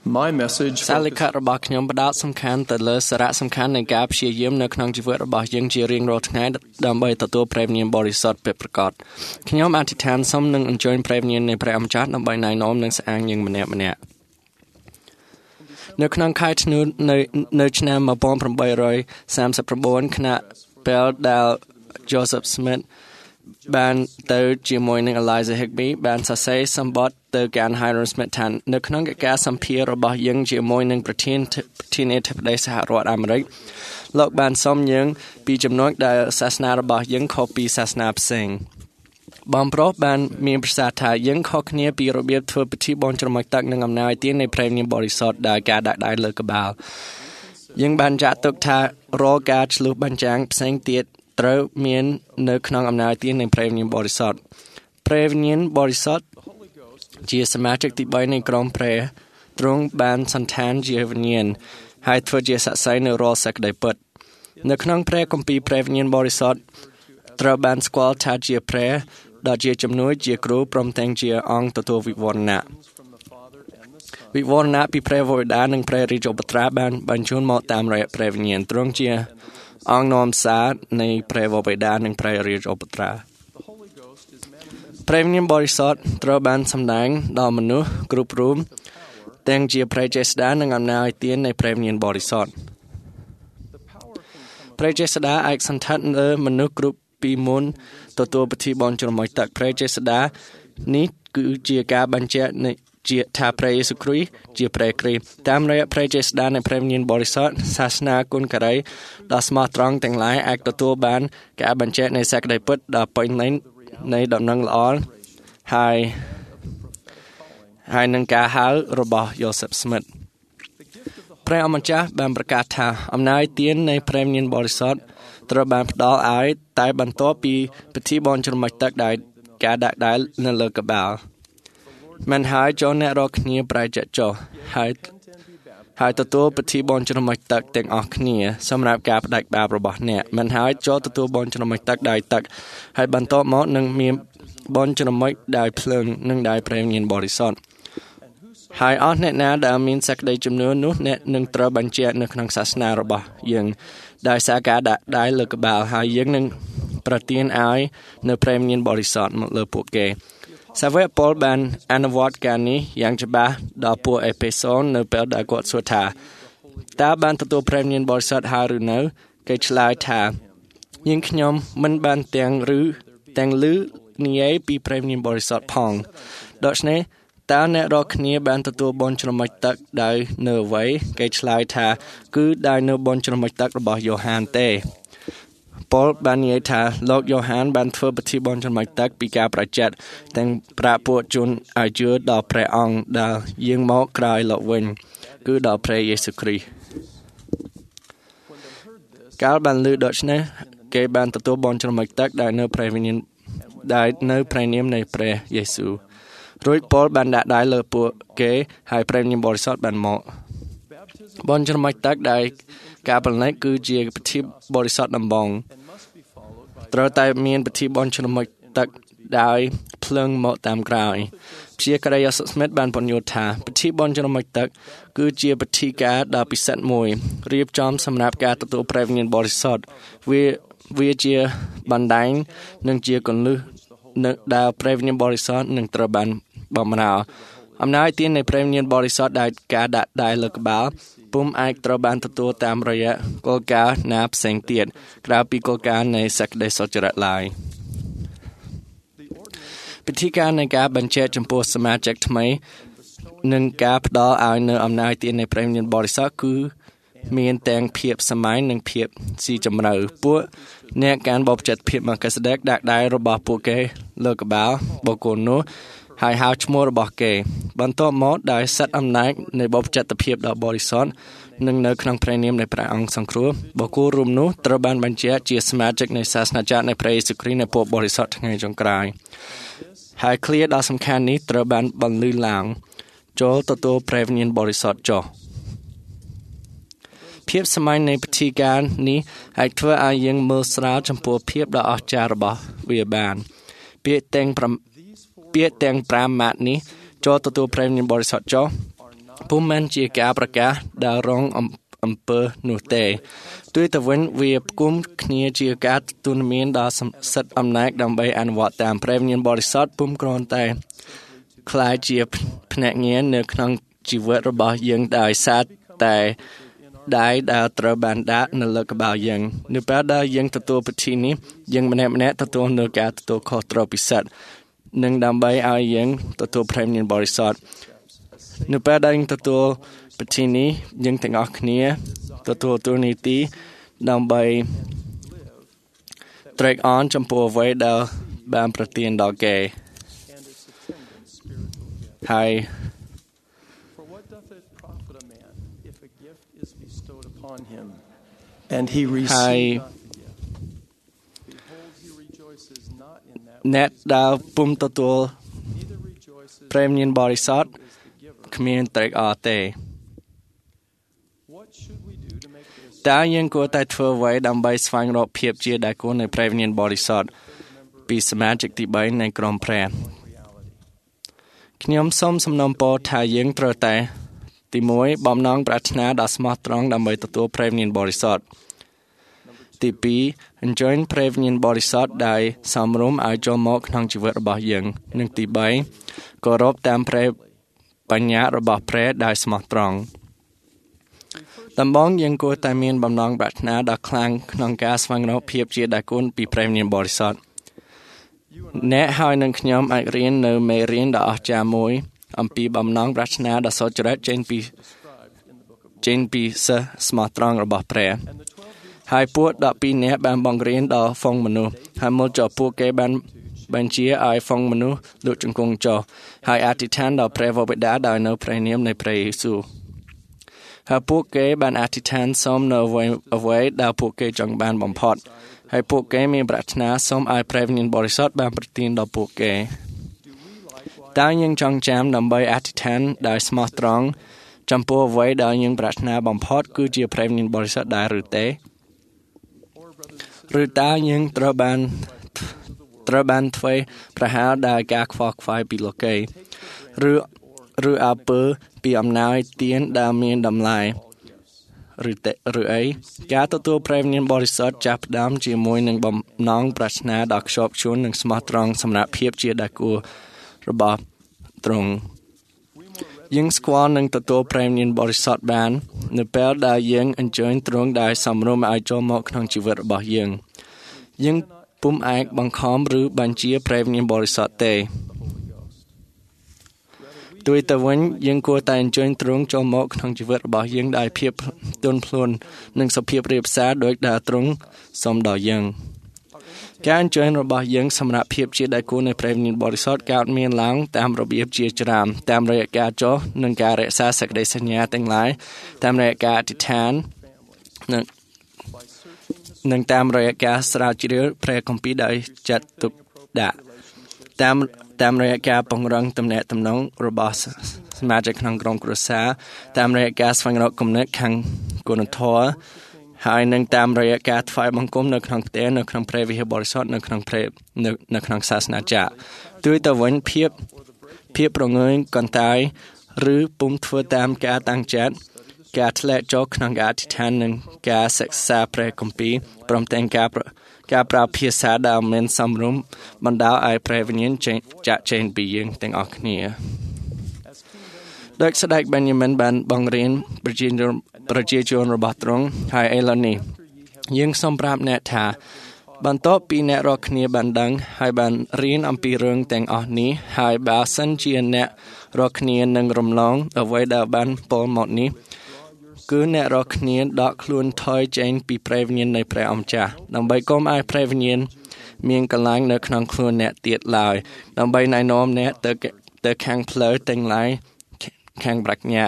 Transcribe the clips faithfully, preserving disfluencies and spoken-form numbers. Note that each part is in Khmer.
My message សាលិខិតរបស់ខ្ញុំផ្ដោតសំខាន់ទៅលើសារៈសំខាន់នៃការព្យាយាមនៅក្នុងជីវិតរបស់យើងជារៀងរាល់ថ្ងៃដើម្បីទទួលព្រះវិញ្ញាណបរិសុទ្ធពិតប្រាកដខ្ញុំអធិដ្ឋានសូមនឹងអញ្ជើញព្រះវិញ្ញាណនៃព្រះអម្ចាស់ដើម្បីណែនាំនិងស្អាងយើងម្នាក់ម្នាក់នៅក្នុងខែធ្នូនៅនៅឆ្នាំmột nghìn tám trăm ba mươi chínគណៈពេលដែល Joseph Smith បានទៅជាមួយនឹង Eliza Higbee បានសរសេរសម្បត្តិទៅកាន់ Hiram Smith ថានៅក្នុងកិច្ចការសម្ភាររបស់យើងជាមួយនឹងប្រធានប្រធានាធិបតីសហរដ្ឋអាមេរិកលោកបានសុំយើងពីចំណុចដែលសាសនារបស់យើងខុសពីសាសនាផ្សេងបំប្រុសបានមានប្រសាសន៍ថាយើងខុសគ្នាពីរបៀបធ្វើពិធីបន់ជ្រមុជទឹកនិងអំណោយទាននៃព្រះវិញ្ញាណបរិសុទ្ធដោយការដាក់ដៃលើក្បាលយើងបានចាត់ទុកថារាល់ការឆ្លុះបញ្ចាំងផ្សេងទៀតត្រូវមាននៅក្នុងអំណោយទាននៃព្រះវិញ្ញាណបរិសុទ្ធព្រះវិញ្ញាណបរិសុទ្ធជាសមាជិកទី3នៃក្រុមព្រះទ្រង់បានសន្តានជាវិញ្ញាណហើយធ្វើជាសាក្សីនៅរាល់សេចក្តីពិតនៅក្នុងព្រះគម្ពីរព្រះវិញ្ញាណបរិសុទ្ធត្រូវបានស្គាល់ថាជាព្រះដ៏ជាជំនួយជាគ្រូព្រមទាំងជាអង្គទទួលវិវរណៈវិវរណៈពីព្រះវរបិតានិងព្រះរាជឧបត្រាបានបញ្ជូនមកតាមរយៈព្រះវិញ្ញាណទ្រង់ជាអង្គនាំសារនៃព្រះវរបិតានិងព្រះរាជឧបត្រាព្រះវិញ្ញាណបរិសុទ្ធត្រូវបានសម្ដែងដល់មនុស្សគ្រប់រូបទាំងជាព្រះចេស្តានិងអំណោយទាននៃព្រះវិញ្ញាណបរិសុទ្ធព្រះចេស្តាឯកសណ្ឋិតលើមនុស្សគ្រប់ពីមុនទទួលពិធីបន់ជ្រមុជទឹកព្រះចេស្តានេះគឺជាការបញ្ជាក់នៃជាថាព្រះយេស៊ូវគ្រីស្ទជាព្រះគ្រីស្ទតាមរយៈព្រះចេស្តានៃព្រះវិញ្ញាណបរិសុទ្ធសាសនាគុណការីដ៏ស្មោះត្រង់ទាំងឡាយអាចទទួលបានការបញ្ជាក់នៃសេចក្តីពិតដ៏ពេញលេញនៃដំណឹងល្អហើយហើយនឹងការហៅរបស់ Joseph Smith ព្រះអម្ចាស់បានប្រកាសថាអំណោយទាននៃព្រះវិញ្ញាណបរិសុទ្ធត្រូវបានផ្ដល់ឲ្យតែបន្ទាប់ពីពិធីបន់ជ្រមុជទឹកដោយការដាក់ដៃនៅលើក្បាលមិនហើយចូលអ្នករាល់គ្នាប្រែចិត្តចុះហើយហើយទទួលពិធីបន់ជ្រមុជទឹកទាំងអស់គ្នាសម្រាប់ការបដិបាបរបស់អ្នកមិនហើយចូលទទួលបន់ជ្រមុជទឹកដោយទឹកហើយបន្ទាប់មកនឹងមានបន់ជ្រមុជដោយភ្លើងនិងដោយព្រះវិញ្ញាណបរិសុទ្ធហើយអស់អ្នកណាដែលមានសេចក្តីជំនឿនោះអ្នកនឹងត្រូវបញ្ជាក់នៅក្នុងសាសនារបស់យើងដោយសារការដាក់ដៃលើក្បាលហើយយើងនឹងប្រទានឲ្យនៅព្រះវិញ្ញាណបរិសុទ្ធមកលើពួកគេសាវកប៉ុលបានអនុវត្តការនេះយ៉ាងច្បាស់ដល់ពួកអេផេសូននៅពេលដែលគាត់សួរថាតើបានទទួលព្រះវិញ្ញាណបរិសុទ្ធហើយឬនៅគេឆ្លើយថាយើងខ្ញុំមិនបានទាំងឬទាំងឮនិយាយពីព្រះវិញ្ញាណបរិសុទ្ធផងដូច្នេះតើអ្នករាល់គ្នាបានទទួលបន់ជ្រមុជទឹកដោយនៅអ្វីគេឆ្លើយថាគឺដោយនៅបន់ជ្រមុជទឹករបស់យ៉ូហានទេប៉ុលបាននិយាយថាលោកយ៉ូហានបានធ្វើពិធីបន់ជ្រមុជទឹកពីការប្រជិតទាំងប្រាប់ពួកជនឲ្យជឿដល់ព្រះអង្គដែលយាងមកក្រោយលោកវិញគឺដល់ព្រះយេស៊ូវគ្រីស្ទកាលបានឮដូច្នេះគេបានទទួលបន់ជ្រមុជទឹកដោយនៅព្រះវិញ្ញាណដោយនៅព្រះនាមនៃព្រះយេស៊ូវរួចប៉ុលបានដាក់ដៃលើពួកគេហើយព្រះវិញ្ញាណបរិសុទ្ធបានមកបន់ជ្រមុជទឹកដោយការប្រណិតគឺជាពិធីបរិសុទ្ធដំបូងត្រូវតែមានពិធីបន់ជ្រមុជទឹកដោយភ្លើងមកតាមក្រោយព្យាការី Joseph Smith បានពន្យល់ថាពិធីបន់ជ្រមុជទឹកគឺជាពិធីការដ៏ពិសិដ្ឋមួយរៀបចំសម្រាប់ការទទួលព្រះវិញ្ញាណបរិសុទ្ធវាវាជាបណ្ដាញនិងជាគន្លឹះនឹងដែលព្រះវិញ្ញាណបរិសុទ្ធនឹងត្រូវបានបំរើអំណោយទាននៃព្រះវិញ្ញាណបរិសុទ្ធដោយការដាក់ដៃលើក្បាលពុំអាចត្រូវបានទទួលតាមរយៈគោលការណ៍ណាផ្សេងទៀតក្រៅពីគោលការណ៍នៃសេចក្តីសុចរិតឡើយពិធីការនៃការបញ្ជាក់ចំពោះសមាជិកថ្មីនិងការផ្ដល់ឲ្យនៅអំណោយទាននៃព្រះវិញ្ញាណបរិសុទ្ធគឺមានទាំងភាពសម័យនិងភាពស៊ីជម្រៅពួកអ្នកកាន់បបចិត្តភាពមកសដេកដាក់ដៃរបស់ពួកគេលើក្បាលបុគ្គលនោះហើយហៅឈ្មោះរបស់គេបន្ទាប់មកដោយសិទ្ធិអំណាចនៃបបចិត្តភាពដ៏បរិសុទ្ធនិងនៅក្នុងព្រះនាមនៃព្រះអង្គសង្គ្រោះបុគ្គលរួមនោះត្រូវបានបញ្ជាក់ជាសមាជិកនៃសាសនាចារនៃព្រះយេស៊ូវគ្រីស្ទនៃពួកបរិសុទ្ធថ្ងៃចុងក្រោយហើយឃ្លាដ៏សំខាន់នេះត្រូវបានបន្លឺឡើងចូលទទួលព្រះវិញ្ញាណបរិសុទ្ធចុះភាពសម័យនៃពិធីការនេះអាចធ្វើឲ្យយើងមើលស្រាលចំពោះភាពដ៏អស្ចារ្យរបស់វាបានពាក្យទាំងពាក្យទាំងប្រាំម៉ាត់នេះចូលទទួលព្រះវិញ្ញាណបរិសុទ្ធចុះពុំមែនជាការប្រកាសដែលរងអំពើនោះទេទោះទៅវិញវាផ្គុំគ្នាជាការទទួលមានដ៏សិទ្ធិអំណាចដើម្បីអនុវត្តតាមព្រះវិញ្ញាណបរិសុទ្ធពុំគ្រាន់តែខ្លាយជាភ្នាក់ងារនៅក្នុងជីវិតរបស់យើងដោយសារតែដៃដែលត្រូវបានដាក់នៅលើក្បាលយើងនៅពេលដែលយើងទទួលពិធីនេះយើងម្នាក់ម្នាក់ទទួលនូវការទទួលខុសត្រូវពិសេសនិងដើម្បីឲ្យយើងទទួលព្រះវិញ្ញាណបរិសុទ្ធនៅពេលដែលយើងទទួលពិធីនេះយើងទាំងអស់គ្នាទទួលទូនីតិដើម្បីត្រេកអរចំពោះអ្វីដែលបានប្រទានដល់គេហើយ And he received not the gift. Behold, he rejoices not in that អ្នកដែលពុំទទួល neither rejoices ព្រះវិញ្ញាណបរិសុទ្ធ is the giver. គ្មានត្រេកអរទេ What should we do to make this តើយើងគួរតែធ្វើអ្វីដើម្បីស្វែងរកភាពជាដៃគូនៃព្រះវិញ្ញាណបរិសុទ្ធពីសមាជិកទី3នៃក្រុមព្រះ reality? ខ្ញុំសូមសំណូមពរថាយើងត្រូវតែទី1បំណងប្រាថ្នាដ៏ស្មោះត្រង់ដើម្បីទទួលព្រះវិញ្ញាណបរិសុទ្ធទី2អញ្ជើញព្រះវិញ្ញាណបរិសុទ្ធដែលសមរម្យឲ្យចូលមកក្នុងជីវិតរបស់យើងនិងទី3គោរពតាមព្រះបញ្ញត្តិរបស់ព្រះដែលស្មោះត្រង់ដំបូងយើងគួរតែមានបំណងប្រាថ្នាដ៏ខ្លាំងក្នុងការស្វែងរកភាពជាដៃគូពីព្រះវិញ្ញាណបរិសុទ្ធអ្នកហើយនឹងខ្ញុំអាចរៀននៅមេរៀនដ៏អស្ចារ្យមួយអំពីបំណងប្រាថ្នាដ៏សុចរិតចេញពីចេញពីសិស្សស្មោះត្រង់របស់ព្រះហើយពួកដប់ពីរនាក់បានបង្រៀនដល់ហ្វុងមនុស្សហើយមកចុះពួកគេបានបញ្ជាឲ្យហ្វុងមនុស្សលូកជង្គង់ចុះហើយអធិដ្ឋានដល់ព្រះវរបិតាដោយនៅព្រះនាមនៃព្រះយេស៊ូវហើយពួកគេបានអធិដ្ឋានសូមនៅអ្វីអ្វីដែលពួកគេចង់បានបំផុតហើយពួកគេមានប្រាថ្នាសូមឲ្យព្រះវិញ្ញាណបរិសុទ្ធបានប្រទានដល់ពួកគេតើយើងចង់ចាំដើម្បីអធិដ្ឋានដោយស្មោះត្រង់ចំពោះអ្វីដែលយើងប្រាថ្នាបំផុតគឺជាព្រះវិញ្ញាណបរិសុទ្ធដែរឬទេឬតើយើងត្រូវបានត្រូវបានធ្វើប្រហារដោយការខ្វល់ខ្វាយពីលោកីឬឬអពើពីអំណាចទានដែលមានតម្លៃឬទេឬអីការទទួលព្រះវិញ្ញាណបរិសុទ្ធចាប់ផ្ដើមជាមួយនឹងបំណងប្រាថ្នាដ៏ខ្ជាប់ខ្ជួននិងស្មោះត្រង់សម្រាប់ភាពជាដៃគូរបស់ទ្រង់យើងស្គាល់និងទទួលព្រះវិញ្ញាណបរិសុទ្ធបាននៅពេលដែលយើងអញ្ជើញទ្រង់ដែលសមរម្យឲ្យចូលមកក្នុងជីវិតរបស់យើងយើងពុំអាចបង្ខំឬបញ្ជាព្រះវិញ្ញាណបរិសុទ្ធទេដោយទៅវិញយើងគួរតែអញ្ជើញទ្រង់ចូលមកក្នុងជីវិតរបស់យើងដោយភាពទន់ភ្លន់និងសុភាពរាបសារដោយដែលទ្រង់សូមដល់យើងការអញ្ជើញរបស់យើងសម្រាប់ភាពជាដៃគូនៃព្រះវិញ្ញាណបរិសុទ្ធកើតមានឡើងតាមរបៀបជាច្រើនតាមរយៈការចុះនិងការរក្សាសេចក្តីសញ្ញាទាំងឡាយតាមរយៈការអធិដ្ឋាននិងនិងតាមរយៈការស្រាវជ្រាវព្រះគម្ពីរដោយចាត់ទុកដាក់តាមតាមរយៈការពង្រឹងទំនាក់ទំនងរបស់សមាជិកក្នុងក្រុមគ្រួសារតាមរយៈការស្វែងរកគំនិតខាងគុណធម៌ហើយនឹងតាមរយៈការថ្វាយបង្គំនៅក្នុងផ្ទះនៅក្នុងព្រះវិហារបរិសុទ្ធនៅក្នុងព្រះនៅនៅក្នុងសាសនាចារជួយទៅវិញភាពភាពប្រងើយកន្តើយឬពុំធ្វើតាមការតាំងចិត្តការធ្លាក់ចុះក្នុងការអធិដ្ឋាននិងការសិក្សាព្រះគម្ពីរព្រមទាំងការការប្រើភាសាដែលមិនសមរម្យបណ្ដាលឲ្យព្រះវិញ្ញាណចាក់ចែងពីយើងទាំងអស់គ្នាដោយស្ដេចបេនយ៉ាមីនបានបង្រៀនប្រជាជនប្រជាជនរបស់ទ្រង់ហើយឥឡូវនេះយើងសូមប្រាប់អ្នកថាបន្ទាប់ពីអ្នករាល់គ្នាបានដឹងហើយបានរៀនអំពីរឿងទាំងអស់នេះហើយបើសិនជាអ្នករាល់គ្នានឹងរំលងអ្វីដែលបានពោលមកនេះគឺអ្នករាល់គ្នាដកខ្លួនថយចេញពីព្រះវិញ្ញាណនៃព្រះអម្ចាស់ដើម្បីកុំឲ្យព្រះវិញ្ញាណមានកន្លែងនៅក្នុងខ្លួនអ្នកទៀតឡើយដើម្បីណែនាំអ្នកទៅទៅខាងផ្លូវទាំងឡាយខាងប្រាជ្ញា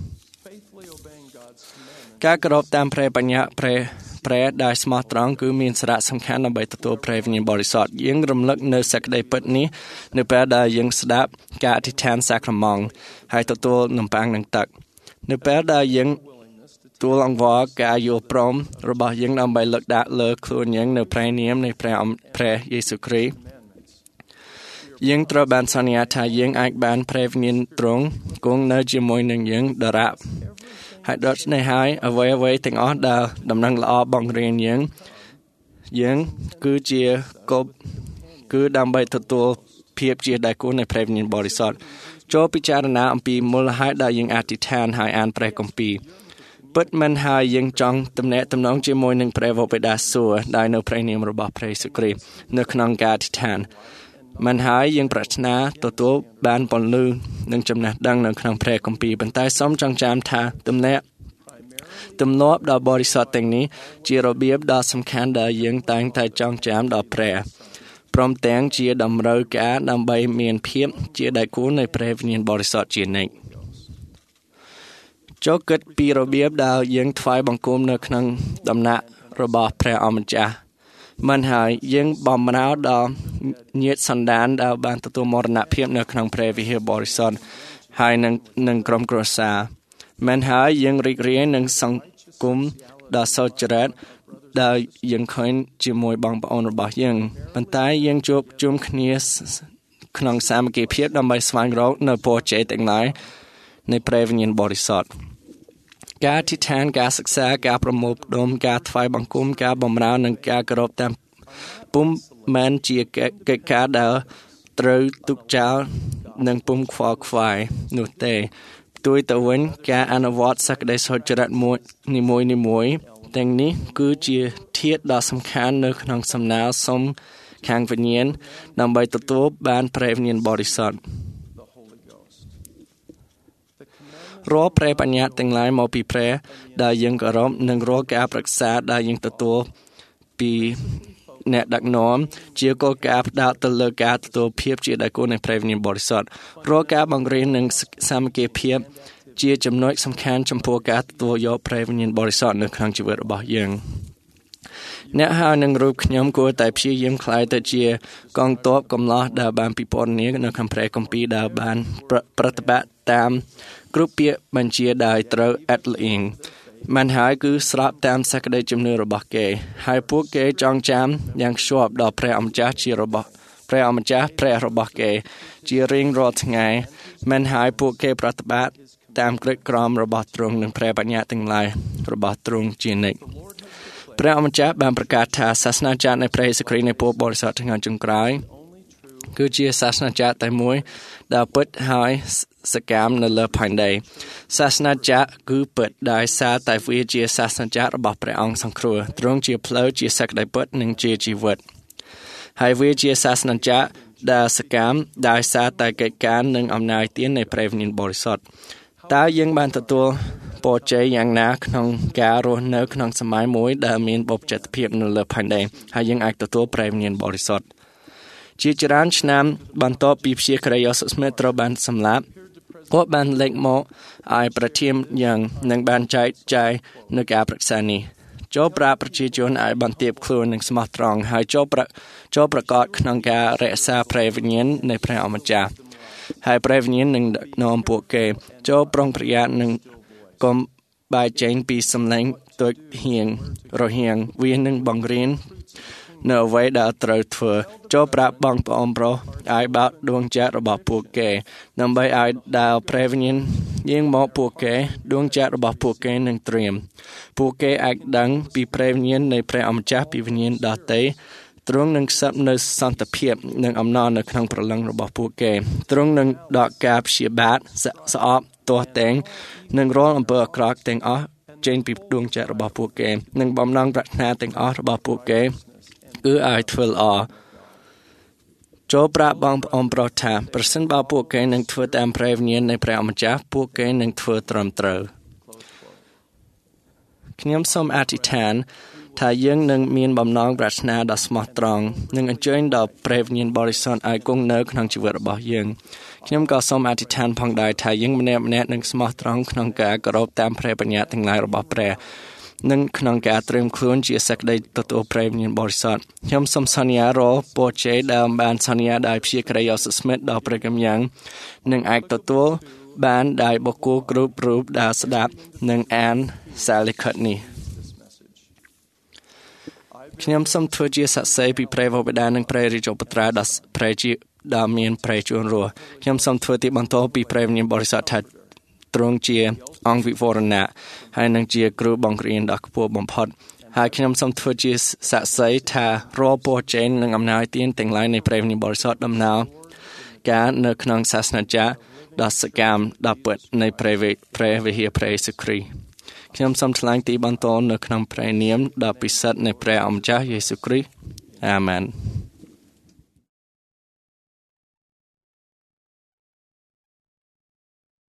ការគោរពតាមព្រះបញ្ញត្តិព្រះព្រះដែលស្មោះត្រង់គឺមានសារៈសំខាន់ដើម្បីទទួលព្រះវិញ្ញាណបរិសុទ្ធយើងរំលឹកនៅសេចក្តីពិតនេះនៅពេលដែលយើងស្ដាប់ការអធិដ្ឋានសាក្រមង្គហើយទទួលនំប៉័ងនិងទឹកនៅពេលដែលយើងទួលអង្វរការយល់ព្រមរបស់យើងដើម្បីលើកដាក់លើខ្លួនយើងនៅព្រះនាមនៃព្រះព្រះយេស៊ូវគ្រីស្ទយើងត្រូវបានសន្យាថាយើងអាចបានប្រែវិញ្ញាណទ្រង់គង់នៅជាមួយនឹងយើងដរាបហើយដូច្នេះហើយអ្វីអ្វីទាំងអស់ដែលដំណឹងល្អបង្រៀនយើងយើងគឺជាគប់គឺដើម្បីទទួលភាពជាដៃគូនៃព្រះវិញ្ញាណបរិសុទ្ធចូលពិចារណាអំពីមូលហេតុដែលយើងអធិដ្ឋានហើយអានព្រះគម្ពីរពិតមិនហើយយើងចង់ទំនាក់ទំនងជាមួយនឹងព្រះវរបិតាសួគ៌ដោយនៅព្រះនាមរបស់ព្រះយេស៊ូវគ្រីស្ទនៅក្នុងការអធិដ្ឋានមិនហើយយើងប្រាថ្នាទទួលបានពន្លឺនិងចំណេះដឹងនៅក្នុងព្រះគម្ពីរប៉ុន្តែសូមចងចាំថាទំនាក់ទំនាប់ដ៏បរិសុទ្ធទាំងនេះជារបៀបដ៏សំខាន់ដែលយើងតែងតែចងចាំដល់ព្រះព្រមទាំងជាតម្រូវការដើម្បីមានភាពជាដៃគូនៃព្រះវិញ្ញាណបរិសុទ្ធជានិច្ចចូលគិតពីរបៀបដែលយើងថ្វាយបង្គំនៅក្នុងដំណាក់របស់ព្រះអម្ចាស់មិនហើយយើងបំរើដល់ញាតិសន្តានដែលបានទទួលមរណភាពនៅក្នុងព្រះវិហារបរិសុទ្ធហើយនឹងនឹងក្រុមគ្រួសារមិនហើយយើងរីករាយនឹងសង្គមដ៏សុចរិតដែលយើងឃើញជាមួយបងប្អូនរបស់យើងប៉ុន្តែយើងជួបជុំគ្នាក្នុងសាមគ្គីភាពដើម្បីស្វែងរកនៅពរជ័យទាំងឡាយនៃព្រះវិញ្ញាណបរិសុទ្ធការអធិដ្ឋានការសិក្សាការប្រមូលផ្ដុំការថ្វាយបង្គំការបម្រើនិងការគោរពតាមពុំមែនជាកិច្ចការដែលត្រូវទុកចោលនិងពុំខ្វល់ខ្វាយនោះទេផ្ទុយទៅវិញការអនុវត្តសក្តិសុចរិតមួយនីមួយនីមួយទាំងនេះគឺជាធាតុដ៏សំខាន់នៅក្នុងសំណើសុំខាងវិញ្ញាណដើម្បីទទួលបានព្រះវិញ្ញាណបរិសុទ្ធរាល់ព្រះបញ្ញត្តិទាំងឡាយមកពីព្រះដែលយើងគោរពនិងរាល់ការប្រឹក្សាដែលយើងទទួលពីអ្នកដឹកនាំជាគោលការណ៍ផ្ដោតទៅលើការទទួលភាពជាដៃគូនៃព្រះវិញ្ញាណបរិសុទ្ធរាល់ការបង្រៀននិងសាមគ្គីភាពជាចំណុចសំខាន់ចំពោះការទទួលយកព្រះវិញ្ញាណបរិសុទ្ធនៅក្នុងជីវិតរបស់យើងអ្នកហើយនឹងរូបខ្ញុំគួរតែព្យាយាមខ្លាយទៅជាកងទ័ពកម្លោះដែលបានពិពណ៌នានៅក្នុងព្រះគម្ពីរដែលបានប្រតិបត្តិតាមគ្រប់ពាក្យបញ្ជាដែលត្រូវអត់លៀងមិនហើយគឺស្របតាមសក្តិជំនឿរបស់គេហើយពួកគេចងចាំយ៉ាងខ្ជាប់ដល់ព្រះអម្ចាស់ជារបស់ព្រះអម្ចាស់ព្រះរបស់គេជារៀងរាល់ថ្ងៃមិនហើយពួកគេប្រតិបត្តិតាមក្រិតក្រមរបស់ទ្រង់និងព្រះបញ្ញត្តិទាំងឡាយរបស់ទ្រង់ជានិច្ចព្រះអម្ចាស់បានប្រកាសថាសាសនាចារនៃព្រះយេស៊ូវគ្រីស្ទនៃពួកបរិសុទ្ធថ្ងៃចុងក្រោយគឺជាសាសនាចារតែមួយដែលពិតហើយសកម្មនៅលើផែនដីសាសនាចារគឺពិតដោយសារតែវាជាសាសនាចាររបស់ព្រះអង្គសង្គ្រោះទ្រង់ជាផ្លូវជាសក្តិពិតនិងជាជីវិតហើយវាជាសាសនាចារដែលសកម្មដោយសារតែកិច្ចការនិងអំណាចទាននៃព្រះវិញ្ញាណបរិសុទ្ធតើយើងបានទទួលពរជ័យយ៉ាងណាក្នុងការរស់នៅក្នុងសម័យមួយដែលមានបុព្វជិតភាពនៅលើផែនដីហើយយើងអាចទទួលព្រះវិញ្ញាណបរិសុទ្ធជាច្រើនឆ្នាំបន្ទាប់ពីព្យាក្រៃយ៉ូសេហ្វស្មីតត្រូវបានសម្លាប់គាត់បានលេចមកឲ្យប្រធានយ៉ាងនិងបានចែកចាយនៅការប្រឹក្សានេះចូលប្រាប្រជាជនឲ្យបន្ទាបខ្លួននិងស្មោះត្រង់ហើយចូលប្រចូលប្រកាសក្នុងការរក្សាព្រះវិញ្ញាណនៃព្រះអម្ចាស់ហើយព្រះវិញ្ញាណនឹងនាំពួកគេចូលប្រុងប្រយ័ត្ននិងកុំបែកចេញពីសម្លេងទុយហៀងរហៀងវានឹងបង្រៀននៅអ្វីដែលត្រូវធ្វើចូលប្រាប់បងប្អូនប្រុសឲ្យបើកដួងចិត្តរបស់ពួកគេដើម្បីឲ្យដើរព្រះវិញ្ញាណយាងមកពួកគេដួងចិត្តរបស់ពួកគេនឹងត្រៀមពួកគេអាចដឹងពីព្រះវិញ្ញាណនៃព្រះអម្ចាស់ពីវិញ្ញាណដទៃទ្រង់នឹងខ្សឹបនៅសន្តិភាពនិងអំណរនៅក្នុងព្រលឹងរបស់ពួកគេទ្រង់នឹងដកការព្យាបាទស្អប់ទាស់តែងនិងរាល់អំពើអាក្រក់ទាំងអស់ចេញពីដួងចិត្តរបស់ពួកគេនិងបំណងប្រាថ្នាទាំងអស់របស់ពួកគេគឺឲ្យធ្វើល្អចូលប្រាប់បងប្អូនប្រុសថាប្រសិនបើពួកគេនឹងធ្វើតាមព្រះវិញ្ញាណនៃព្រះអម្ចាស់ពួកគេនឹងធ្វើត្រឹមត្រូវខ្ញុំសូមអធិដ្ឋានថាយើងនឹងមានបំណងប្រាថ្នាដ៏ស្មោះត្រង់និងអញ្ជើញដល់ព្រះវិញ្ញាណបរិសុទ្ធឲ្យគង់នៅក្នុងជីវិតរបស់យើងខ្ញុំក៏សូមអធិដ្ឋានផងដែរថាយើងម្នាក់ម្នាក់នឹងស្មោះត្រង់ក្នុងការគោរពតាមព្រះបញ្ញត្តិទាំងឡាយរបស់ព្រះនិងក្នុងការត្រៀមខ្លួនជាសក្តិទទួលព្រះវិញ្ញាណបរិសុទ្ធខ្ញុំសូមសន្យារកពរជ័យដែលបានសន្យាដោយព្យាក្រៃយ៉ូសេហ្វស្មីតដល់ព្រះកញ្ញាំងនិងអាចទទួលបានដោយបុគ្គលគ្រប់រូបដែលស្ដាប់និងអានសារលិខិតនេះខ្ញុំសូមធ្វើជាសាក្សីពីព្រះវរបិតានិងព្រះរាជបុត្រាដ៏ព្រះជាដែលមានប្រេជួនរស់ខ្ញុំសូមធ្វើទីបន្តពីព្រះវិញ្ញាណបរិសុទ្ធថាទ្រង់ជាអង្គវិវរណៈហើយនឹងជាគ្រូបង្រៀនដ៏ខ្ពស់បំផុតហើយខ្ញុំសូមធ្វើជាសាក្សីថារាល់ពរជ័យនិងអំណោយទានទាំងឡាយនៃព្រះវិញ្ញាណបរិសុទ្ធដំណើរការនៅក្នុងសាសនាចារដ៏សកម្មដ៏ពិតនៃព្រះវិព្រះវិហារព្រះយេស៊ូវគ្រីស្ទខ្ញុំសូមថ្លែងទីបន្ទរនៅក្នុងព្រះនាមដ៏ពិសិដ្ឋនៃព្រះអម្ចាស់យេស៊ូវគ្រីស្ទអាមែន